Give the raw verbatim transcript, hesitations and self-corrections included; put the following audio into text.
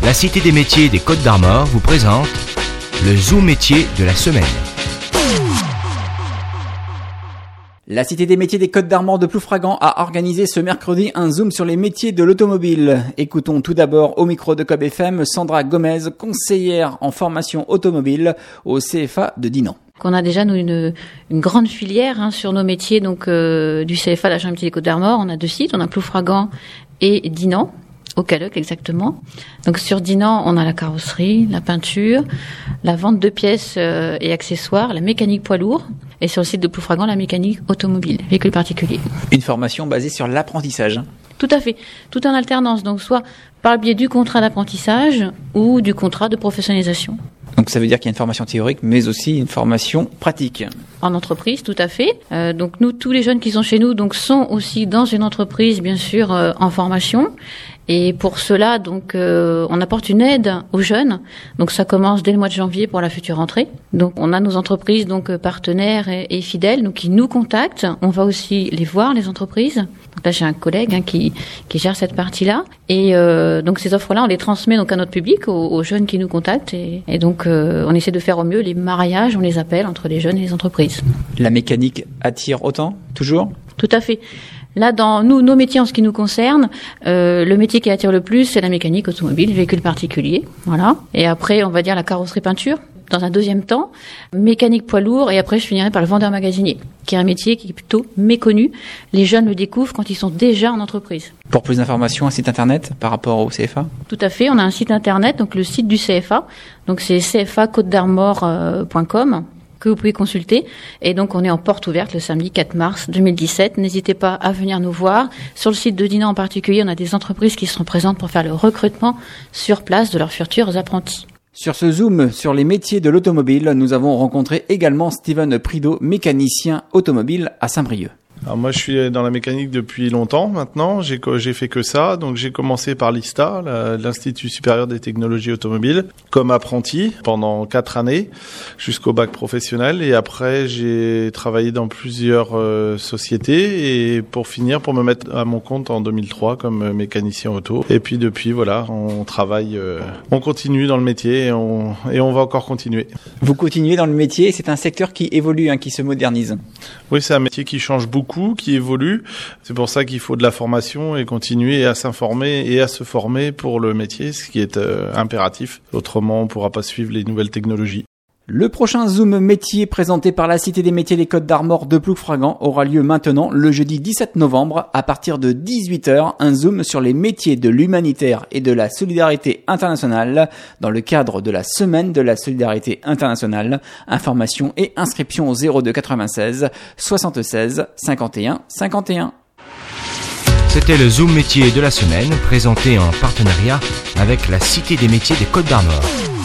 La Cité des métiers des Côtes d'Armor vous présente le Zoom métier de la semaine. La Cité des métiers des Côtes d'Armor de Ploufragan a organisé ce mercredi un Zoom sur les métiers de l'automobile. Écoutons tout d'abord au micro de Cob F M Sandra Gomez, conseillère en formation automobile au C F A de Dinan. On a déjà nous une, une grande filière hein, sur nos métiers donc euh, du C F A, la Chambre des métiers des Côtes d'Armor. On a deux sites, on a Ploufragan et Dinan, au Caleuc exactement. Donc sur Dinan, on a la carrosserie, la peinture, la vente de pièces euh, et accessoires, la mécanique poids lourd. Et sur le site de Ploufragan, la mécanique automobile, véhicule particulier. Une formation basée sur l'apprentissage. Tout à fait, tout en alternance, donc soit par le biais du contrat d'apprentissage ou du contrat de professionnalisation. Donc ça veut dire qu'il y a une formation théorique, mais aussi une formation pratique. En entreprise, tout à fait. Euh, donc nous, tous les jeunes qui sont chez nous, donc sont aussi dans une entreprise, bien sûr, euh, en formation. Et pour cela, donc, euh, on apporte une aide aux jeunes. Donc, ça commence dès le mois de janvier pour la future rentrée. Donc, on a nos entreprises, donc partenaires et, et fidèles, donc qui nous contactent. On va aussi les voir, les entreprises. Donc là, j'ai un collègue hein, qui qui gère cette partie-là. Et euh, donc, ces offres-là, on les transmet donc à notre public, aux, aux jeunes qui nous contactent. Et, et donc, euh, on essaie de faire au mieux les mariages, on les appelle, entre les jeunes et les entreprises. La mécanique attire autant, toujours ? Tout à fait. Là, dans nous, nos métiers en ce qui nous concerne, euh, le métier qui attire le plus, c'est la mécanique automobile, véhicule particulier, voilà. Et après, on va dire la carrosserie peinture, dans un deuxième temps, mécanique poids lourd, et après, je finirai par le vendeur magasinier, qui est un métier qui est plutôt méconnu. Les jeunes le découvrent quand ils sont déjà en entreprise. Pour plus d'informations, un site internet par rapport au C F A ? Tout à fait, on a un site internet, donc le site du C F A, donc c'est c f a côte d'armor point com. Que vous pouvez consulter. Et donc, on est en porte ouverte le samedi quatre mars deux mille dix-sept. N'hésitez pas à venir nous voir. Sur le site de Dinan en particulier, on a des entreprises qui seront présentes pour faire le recrutement sur place de leurs futurs apprentis. Sur ce Zoom sur les métiers de l'automobile, nous avons rencontré également Steven Prideau, mécanicien automobile à Saint-Brieuc. Alors moi, je suis dans la mécanique depuis longtemps maintenant. J'ai, j'ai fait que ça. Donc, j'ai commencé par l'I S T A, la, l'Institut supérieur des technologies automobiles, comme apprenti pendant quatre années jusqu'au bac professionnel. Et après, j'ai travaillé dans plusieurs euh, sociétés et pour finir, pour me mettre à mon compte en deux mille trois comme mécanicien auto. Et puis depuis, voilà, on travaille, euh, on continue dans le métier et on, et on va encore continuer. Vous continuez dans le métier. C'est un secteur qui évolue, hein, qui se modernise. Oui, c'est un métier qui change beaucoup, qui évolue. C'est pour ça qu'il faut de la formation et continuer à s'informer et à se former pour le métier, ce qui est euh, impératif. Autrement, on ne pourra pas suivre les nouvelles technologies. Le prochain Zoom métier présenté par la Cité des métiers des Côtes d'Armor de Ploufragan aura lieu maintenant le jeudi dix-sept novembre à partir de dix-huit heures. Un Zoom sur les métiers de l'humanitaire et de la solidarité internationale dans le cadre de la semaine de la solidarité internationale. Information et inscription au zéro deux quatre-vingt-seize soixante-seize cinquante et un cinquante et un. C'était le Zoom métier de la semaine présenté en partenariat avec la Cité des métiers des Côtes d'Armor.